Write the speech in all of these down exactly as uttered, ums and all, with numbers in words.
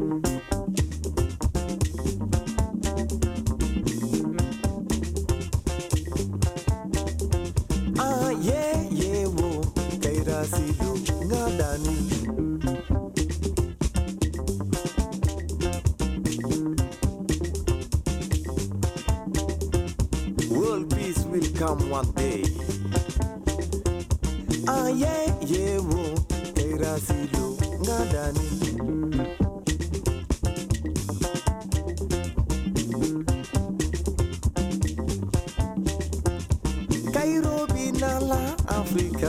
Ah yeah yeah wo kaira silo ngadani. World peace will come one day. Ah yeah yeah wo kaira silo ngadani. Cairo binala Africa.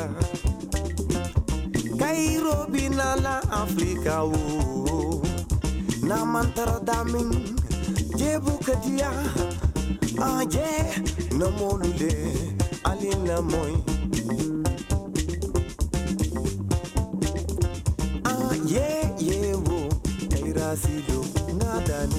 Cairo binala Africa wo. Na mantara daming jebu kadia. Ah yeah, no molule alina moy. Ah yeah yeah wo kaira silo ngadani.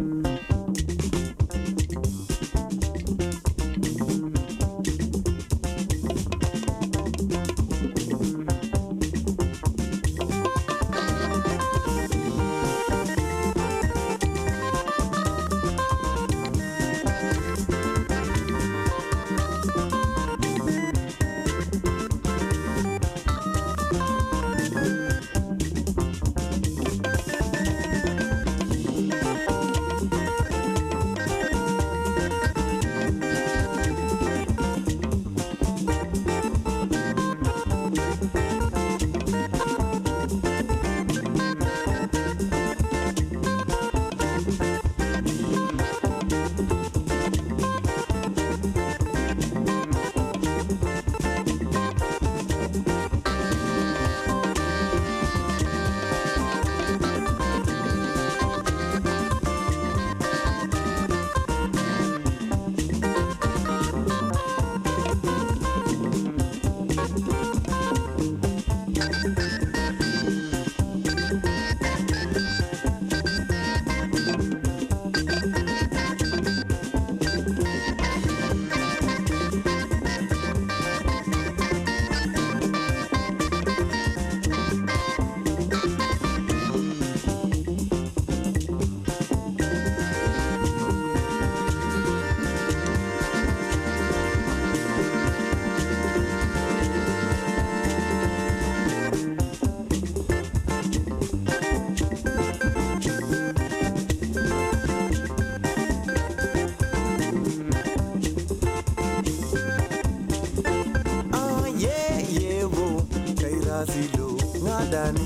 Silo ngadani.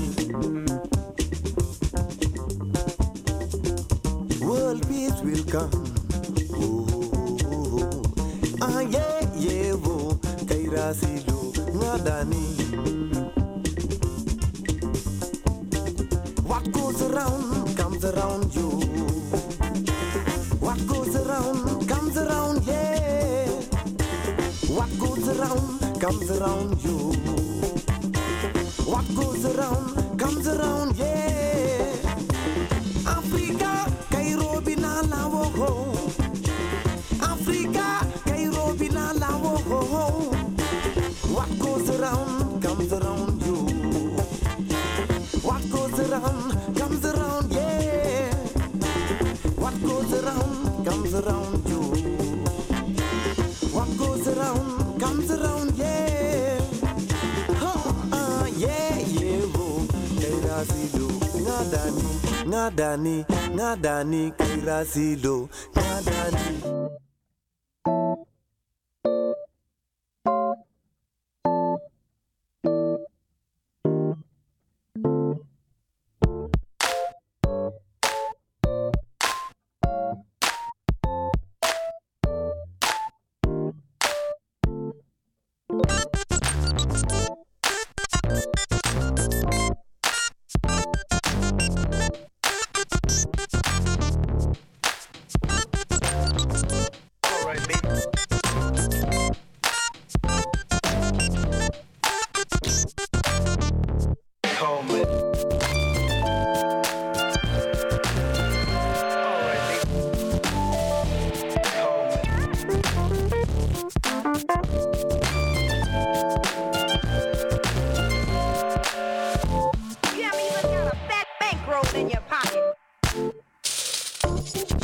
World peace will come. Oh, oh, oh, oh. Ah yeah yeah wo kaira silo ngadani. What goes around comes around you. What goes around comes around, yeah. What goes around comes around you. What goes around comes around, yeah. Africa, Cairo binala wo. Africa, Cairo binala wo. What goes around comes around you. What goes around comes around, yeah. What goes around comes around you. What goes around comes around, yeah. Silo ngadani, ngadani, ngadani, kaira silo ngadani. You haven't even got a fat bankroll in your pocket.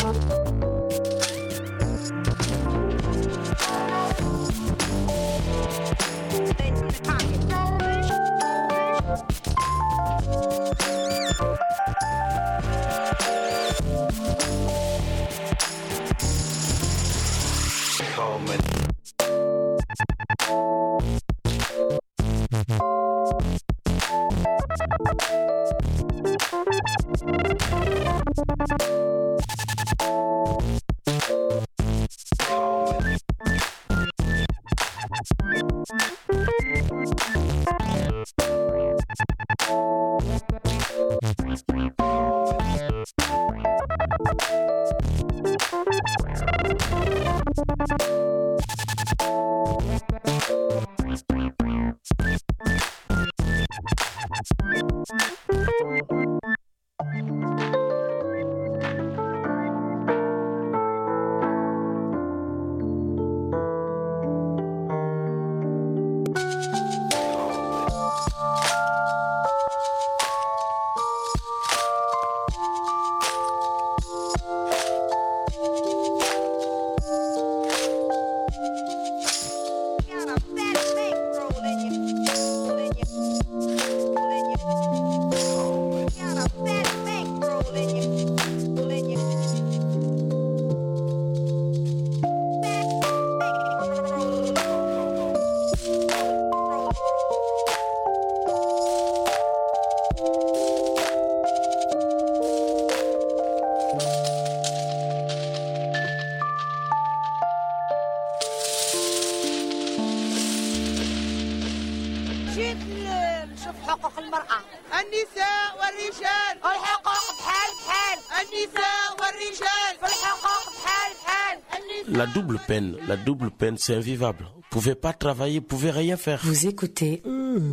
La double peine, la double peine, c'est invivable. Vous pouvez pas travailler, vous pouvez rien faire. Vous écoutez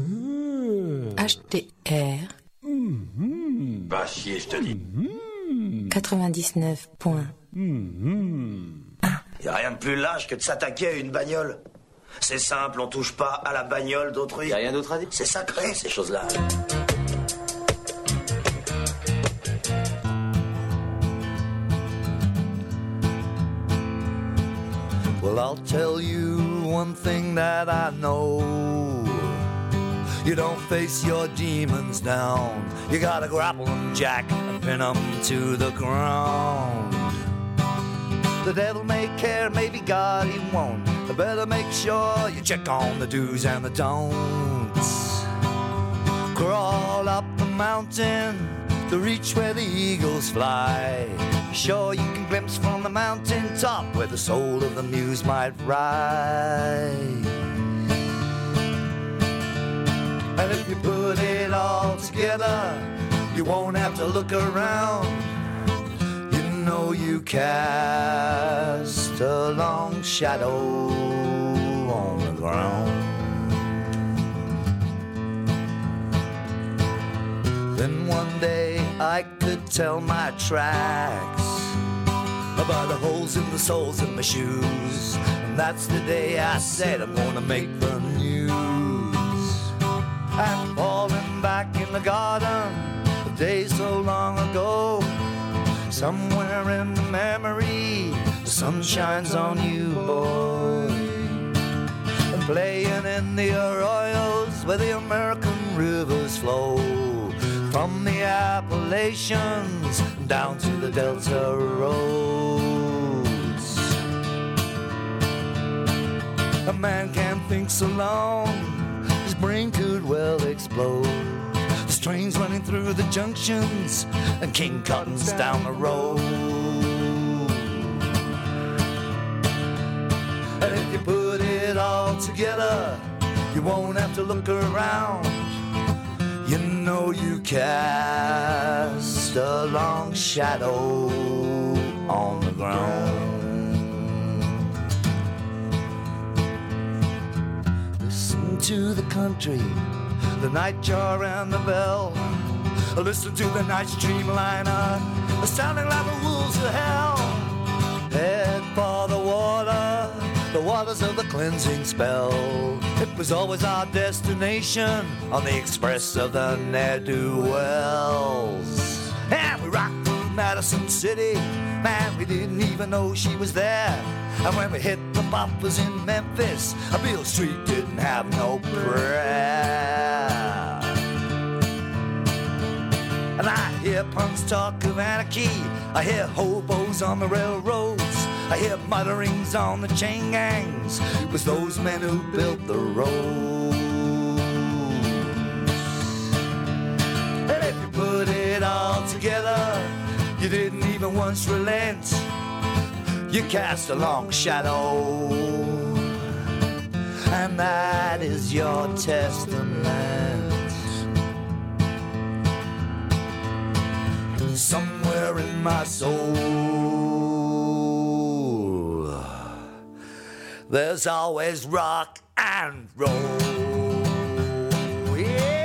H T R. Bah chier, je te dis. quatre-vingt-dix-neuf point un. Y a rien de plus lâche que de s'attaquer à une bagnole. C'est simple, on touche pas à la bagnole d'autrui. Y a rien d'autre à dire. C'est sacré, ces choses-là. Well, I'll tell you one thing that I know. You don't face your demons down. You gotta grapple them, Jack, and pin them to the ground. The devil may care, maybe God he won't. But better make sure you check on the do's and the don'ts. Crawl up the mountain to reach where the eagles fly. Sure you can glimpse from the mountain top where the soul of the muse might rise. And if you put it all together, you won't have to look around. You know you cast a long shadow on the ground. Then one day I could tell my tracks by the holes in the soles of my shoes. And that's the day I said I'm gonna make the news. I'm falling back in the garden of days so long ago. Somewhere in the memory, the sun shines on you, boy. And playing in the arroyos where the American rivers flow. From the Appalachians down to the Delta roads. A man can't think so long, his brain could well explode. There's trains running through the junctions and King Cotton's down the road. And if you put it all together, you won't have to look around. You know you cast a long shadow on the ground. Listen to the country, the nightjar and the bell. Listen to the night streamliner, sounding like the wolves of hell. Head for the water, the waters of the cleansing spell. It was always our destination on the express of the ne'er-do-wells. And we rocked them at Madison City, man, we didn't even know she was there. And when we hit the boppers in Memphis, Beale Street didn't have no prayer. And I hear punks talk of anarchy, I hear hobos on the railroads, I hear mutterings on the chain gangs. It was those men who built the roads. And if you put it all together, you didn't even once relent. You cast a long shadow, and that is your testament. Somewhere in my soul, there's always rock and roll. Yeah.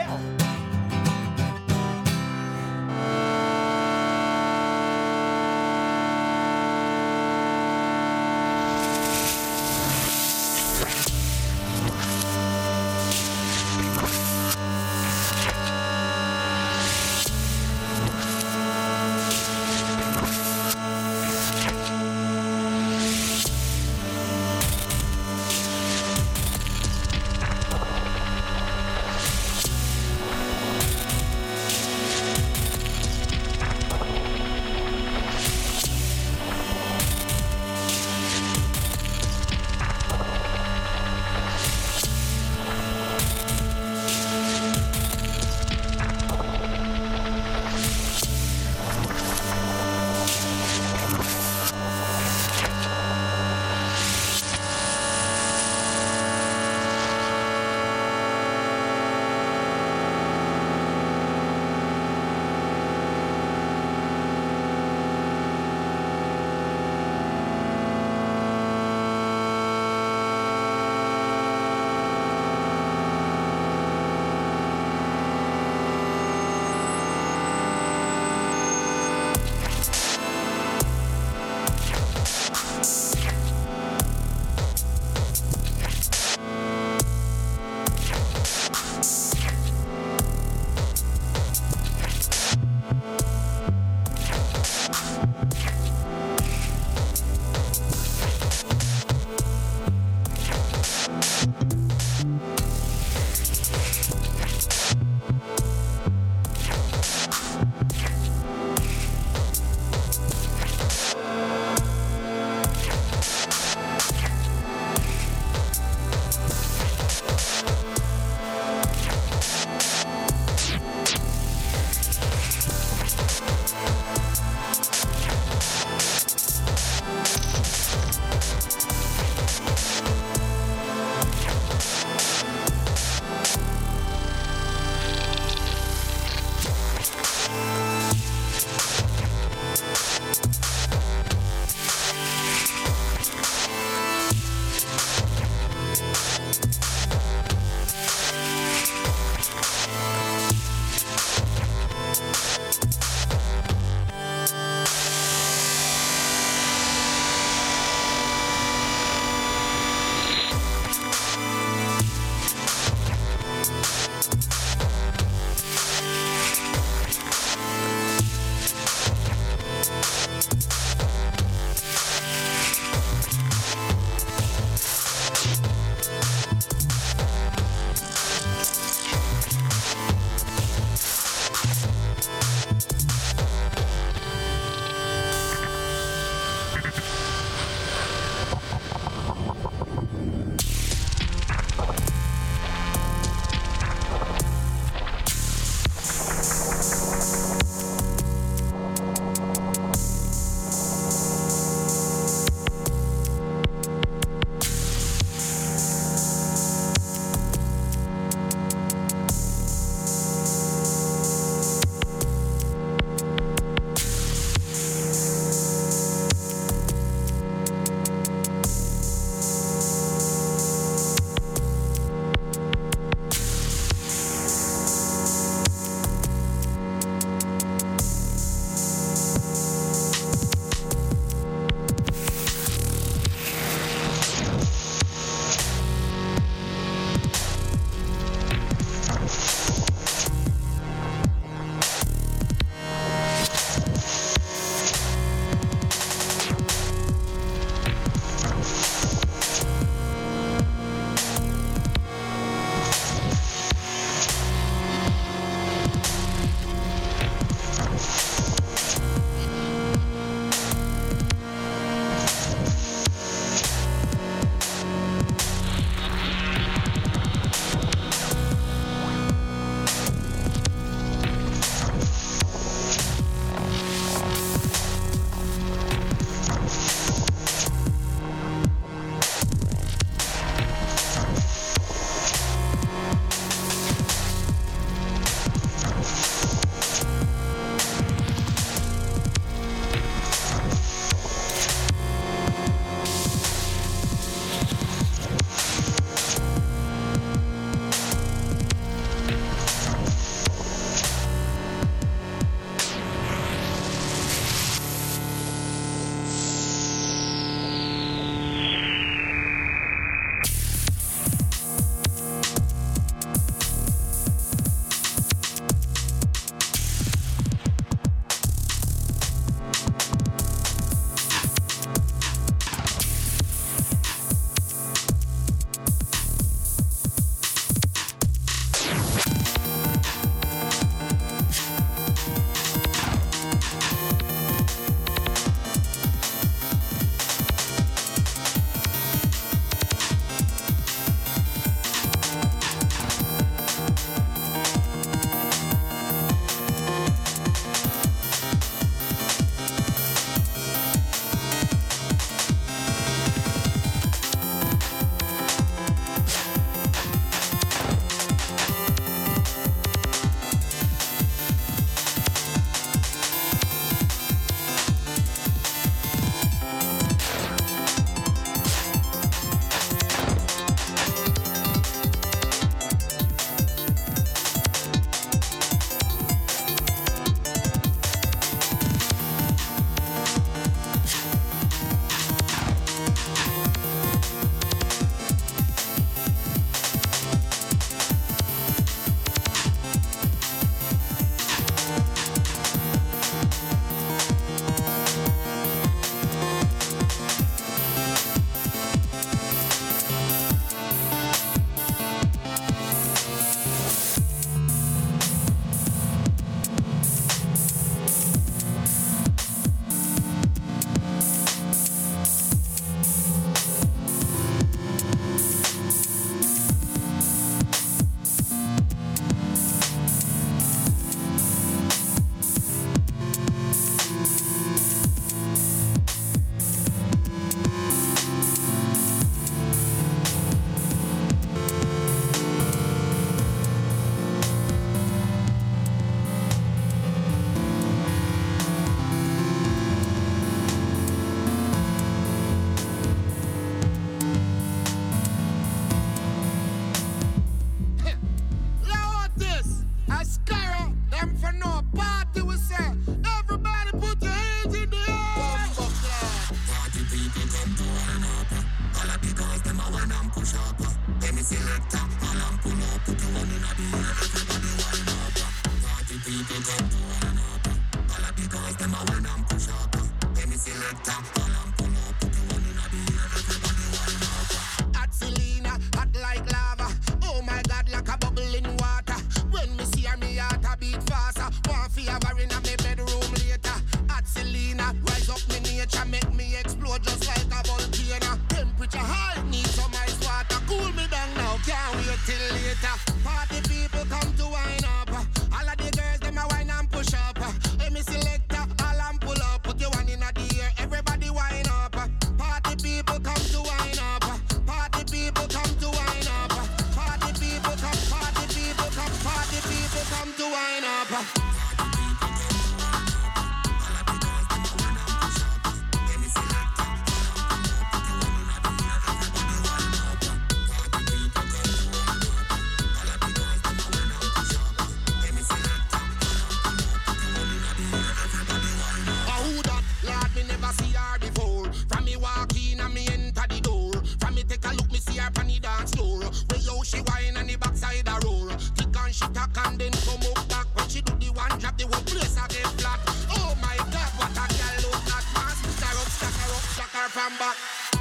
come back.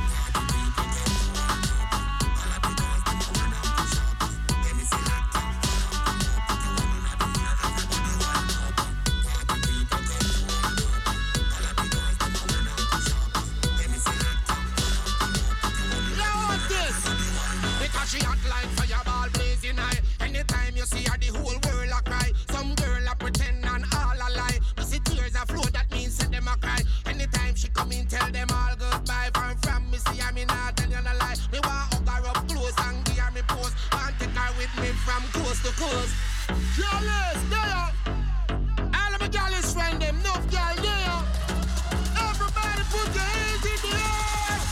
She hot like fireball blazing high. Anytime you see her, the whole world a cry. Some girl a pretend and all a lie. You see tears a flow, that means set them a cry. Anytime she come in, tell them all goodbye. From from me, see her, me not tell you no lie. Me want hug her up close and give her me pose. Want take her with me from coast to coast. Jealous, there. All of my jealous friend, them enough girl there. Everybody put your hands in the air.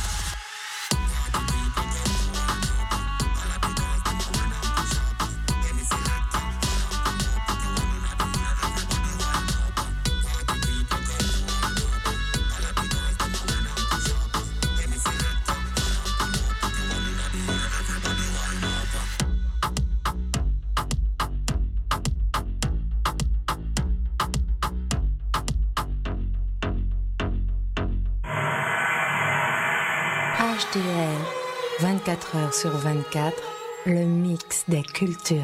H D R, vingt-quatre heures sur vingt-quatre, le mix des cultures.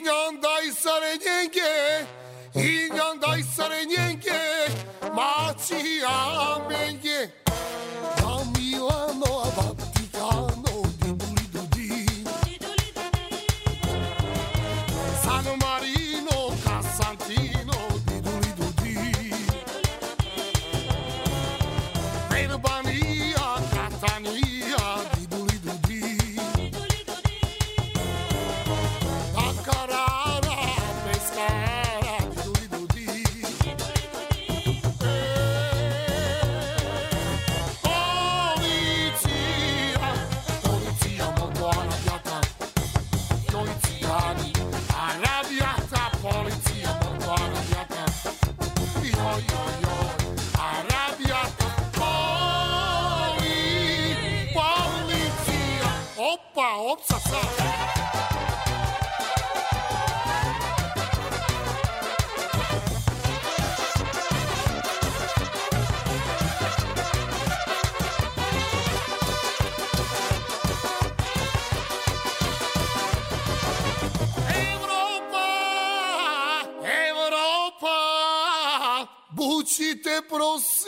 Inyanda isare niente, inyanda isare niente, ma ci amenge. Da Milano a Vaticano, di duli dudi. San Marino, Casantino, di duli dudi. Verbania, Catania, di duli dudi. Bucite pros